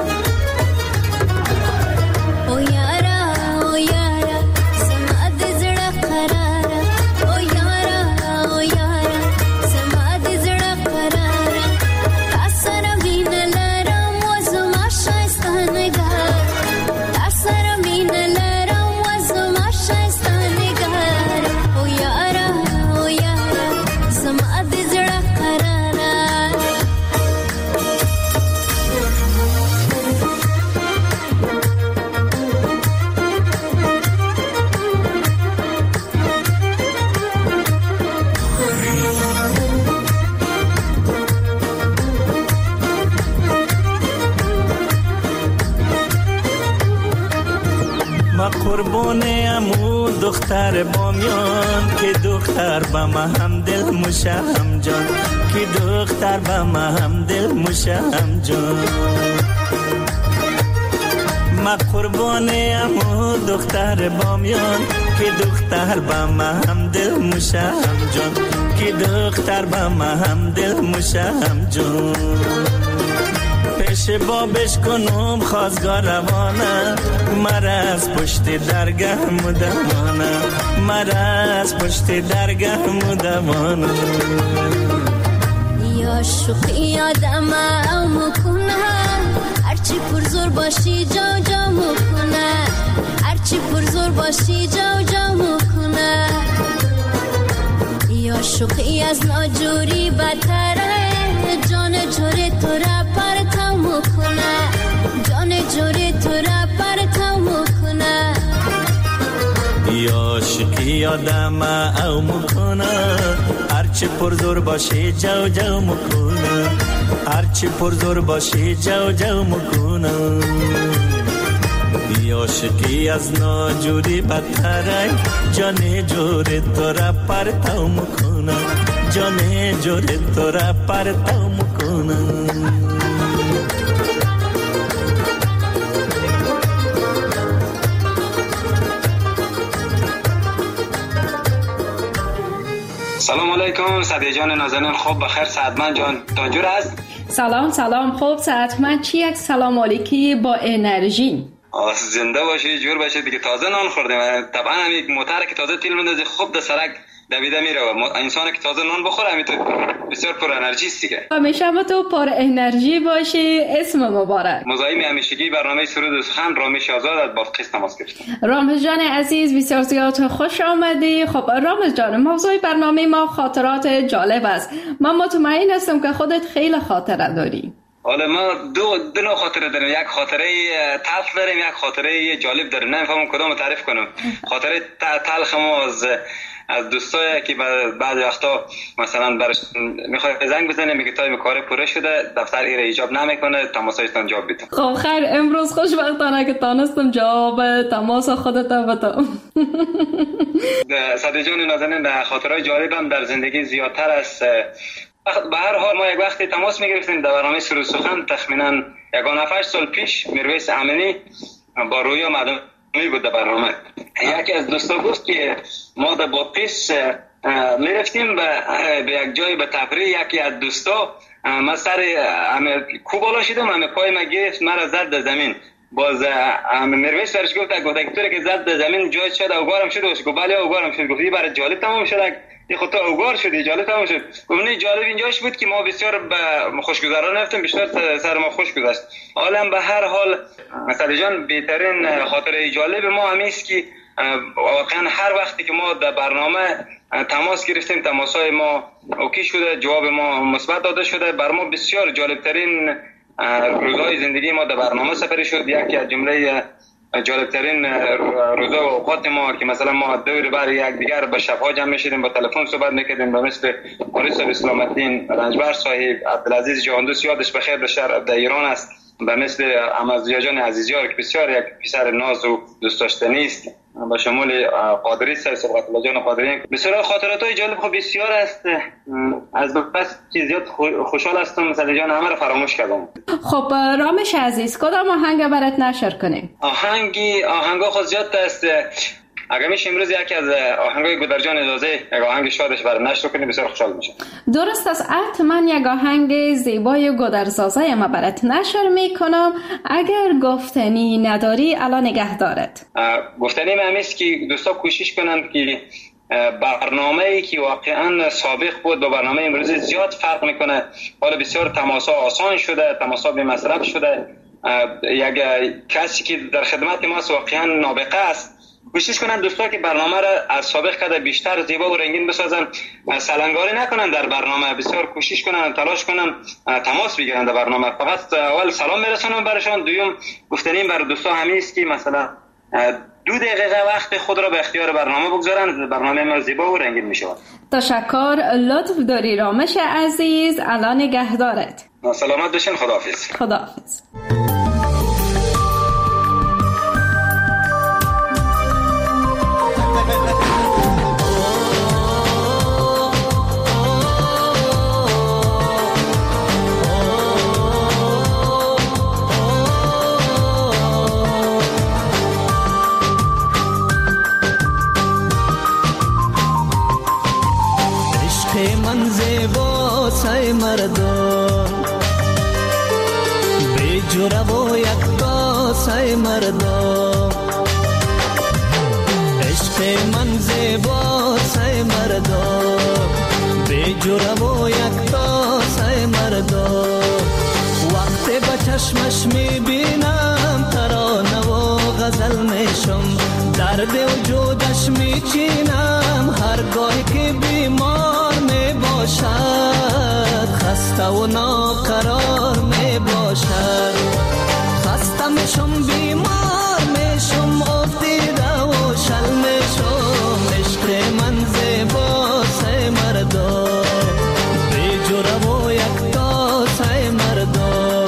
او یارا او یارا زما د زړه قراره، او یارا او یارا زما د زړه قراره. تا سره مینه لرم و زما ښایسته نګار، تا سره مینه لرم و زما ښایسته نګار. او یارا او یارا زما د زړه قراره. ما قربونه امو دختر بامیان، که دختر با ما هم دل مشه هم جان، که دختر با ما هم دل مشه هم جان. ما قربونه امو دختر بامیان، که دختر با ما هم دل مشه هم جان، که دختر با ما هم دل مشه هم جان. پیش بابش کنم خواستگار روانه، مرا از پشت درگه مدمانه، مرا از پشت درگه مدمانه. یا شوخی آدم او مکنه، هرچی پرزور باشی جاو جاو مکنه، هرچی پرزور باشی جاو جاو مکنه. یا شوخی از ناجوری بدتره، جان جوری تو را پرتو مکنه، جان جوری تو را پرتو مکنه. یا شکی آدم او مکنه، هرچی پرزور باشی جو جو مکنه، هرچی پرزور باشی جو جو مکنه. یا شکی از ناجوری بدتره، جان جوری تو را پرتو مکنه، جان جوری تو را پرتو مکنه. سلام علیکم سعدی جان نازنین، خوب بخیر صحتمند جان تاجور است؟ سلام سلام خوب صحتمند. چی یک سلام علیکی با انرژی. زنده باشی جور باشی دیگه. تازه نان خوردیم طبعا، هم یک موتر که تازه تیل بندازی خوب در سرک دویده میره. انسان که تازه نان بخوره همینطور بسیار پر انرژی است دیگه. همیشه با تو پر انرژی باشی. اسم مبارک. مزاحم همیشگی برنامه سرود و سخن رامش آزاد از بادغیس تماس گرفتم. رامز جان عزیز بسیار زیاد خوش آمدی. خب رامز جان، موضوع برنامه ما خاطرات جالب است. من مطمئن هستم که خودت خیلی خاطره داری. حالا ما دو دو نوع خاطره داریم. یک خاطره تلخ داریم، یک خاطره جالب داریم. نمیفهمم کدومو تعریف کنم. خاطره تلخ ما از از دوستایی که بعد وقتا مثلا برش میخواد زنگ بزنه میگه تایم کار پوره شده، دفتر ایره ایجاب نمیکنه، تماسایتان جواب بدم. خب خیر، امروز خوشبختانه که تانستم جواب تماس خودت بدم. صدیق جان نازنین، خاطرهای جالبم در زندگی زیادتر است. به هر حال ما یک وقتی تماس میگرفتیم در برنامه سرود سخن، تخمینا یگان هفت سال پیش میرویس امینی با رویا مدام می بود در برنامه. یکی از دوستا گفت که ما در بادغیس میرفتیم به یک جای به تفریح. یکی از دوستا من سر کو بالا شدم، همه پای ما گرفت، مرا زد در زمین. باز مرویس برش گفت گفت که زد در زمین جای شد اوگارم شد. گفت بله اوگارم شد. گفت برای جالب تمام شد. یه خود تا اوگار شدی جالب تمام شد. گفتن جالب اینجاش بود که ما بسیار خوشگذران رفتیم، بیشتر سر ما خوش گذشت. حالا به هر حال مثلا جان بهترین خاطره جالب ما همین است که واقعا هر وقتی که ما در برنامه تماس گرفتیم، تماسای ما اوکی شده، جواب ما مثبت داده شده، بر ما بسیار جالب ترین روزهای زندگی ما در برنامه سپری شد. یکی از جمله جالبترین روزا و اوقات ما که مثلا ما دور بر یک دیگر به شب‌ها جمع می‌شدیم، با تلفن صحبت می‌کردیم، با مثل قاری صاحب اسلام الدین رنجبر صاحب، عبدالعزیز جهاندوست یادش بخیر در شهر در ایران است، و مثل احمدضیا جان عزیزیار که بسیار یک پسر ناز و دوست داشتنی است، با شمول قادری صاحب صبغت الله جان قادری. بسیار خاطرات‌های جالب خب بسیار است. از بس که زیاد خوشحال هستم مثلا جان همه رو فراموش کردم. خب رامش عزیز، کدام آهنگ برات نشر کنیم؟ آهنگی آهنگا خود زیاد است. اگر میشه امروز یکی از آهنگای گودرجان اجازه یک آهنگ شادش برای نشر کنیم بسیار خوشحال میشم. درست است، حتما یک آهنگ زیبای گودرزازه ما برات نشر میکنم. اگر گفتنی نداری الان نگه دارد. گفتنی من همیست که دوستا کوشش کنن که برنامه‌ای که واقعا سابق بود با برنامه امروز زیاد فرق میکنه. حالا بسیار تماسا آسان شده، تماسا بی مصرف شده. یک کسی که در خدمت ما واقعا نابغه است، کوشش کنن دوستا که برنامه را از سابق کده بیشتر زیبا و رنگین بسازن، سلنگاری نکنن در برنامه، بسیار کوشش کنن، تلاش کنن، تماس بگیرن در برنامه. فقط اول سلام میرسونم برشان، دوم گفتنیم بر دوستا همین است که مثلا دو دقیقه وقت خود را به اختیار برنامه بگذارن، برنامه ما زیبا و رنگین میشه. تشکر، لطف داری رامش عزیز، الان نگه دارد. سلامت باشین، خداحافظ. خداحافظ. من زیبا سای مردم بی جوره و یک تا سای مردم، عشق من زیبا سای مردم بی جوره و یک تا سای مردم. وقتی با چشمش میبینم ترانه و غزل میشم، درد وجودش میچینم هرگاهی که بیمار می باشد، خسته و ناقرار می باشد. خسته میشم، بیمار میشم، افتیده و شل میشم. عشق من زیبا سای مردم بی جوره و یک تا سای مردم.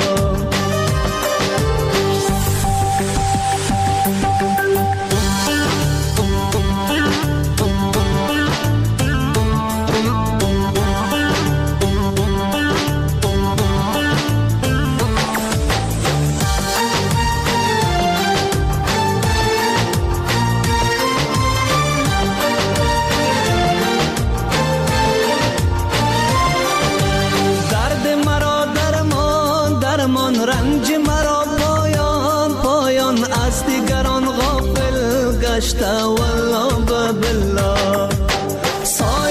رنج مرا پایان پایان از دیگران غافل گشته والله بالله.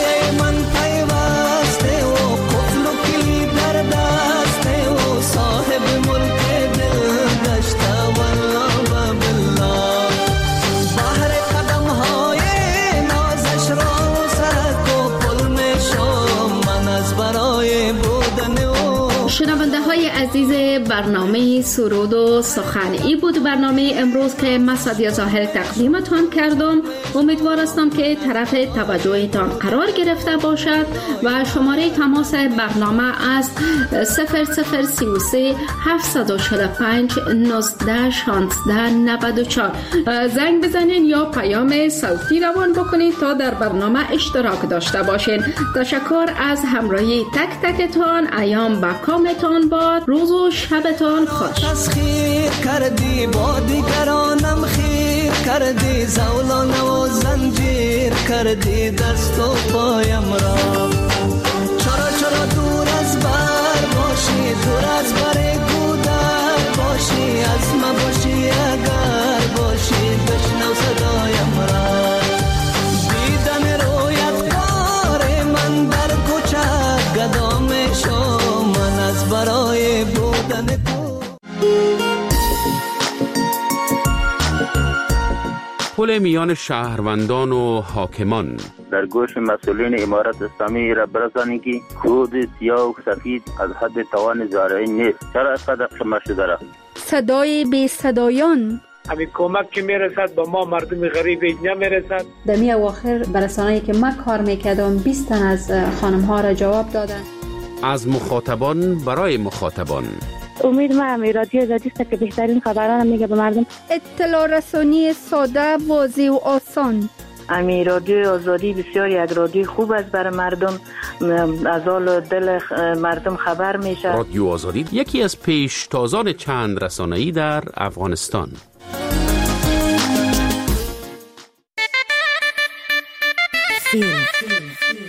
برنامه سرود و سخن. ای بود برنامه امروز که من سعدیه ظاهر تقدیمتان کردم. امیدوار هستم که طرف توجهتان قرار گرفته باشد و شماره تماس برنامه از صفر صفر سی و سه هفتصد و چهل و پنج نوزده شانزده نود و چهار زنگ بزنین یا پیام صوتی روان بکنید تا در برنامه اشتراک داشته باشین. تشکر از همراهی تک تکتان. ایام با کامتان باد. روز و شبتان خوش. تسخیر کردی با دیگرانم خیر کردی زولان و زنجیر کردی دست و پایم را. چرا چرا دور از بر باشی دور از بر گودر باشی از ما باشی اگر باشی بشنو صدایم را. دیدن رویت کار من در کوچه گدام شو من از برای بودن تو. پل میان شهروندان و حاکمان. در گوش مسئولین امارت اسلامی را برسانی که خود سیاه و سفید از حد توان زارعی نیست. چرا اینقدر خمه شده را؟ صدای بی صدایان. همین کمک که میرسد با ما مردم غریب نمیرسد. در می اواخر برسانه‌ای که من کار میکردم بیست تن از خانم ها را جواب دادن. از مخاطبان برای مخاطبان. امید ما امی رادیو آزادی است که بهترین خبران میگه به مردم. اطلاع رسانی ساده، واضح و آسان. امی رادیو آزادی بسیار یک رادیو خوب است برای مردم. از حال دل مردم خبر میشه. رادیو آزادی یکی از پیشتازان چند رسانه‌ای در افغانستان. فیلم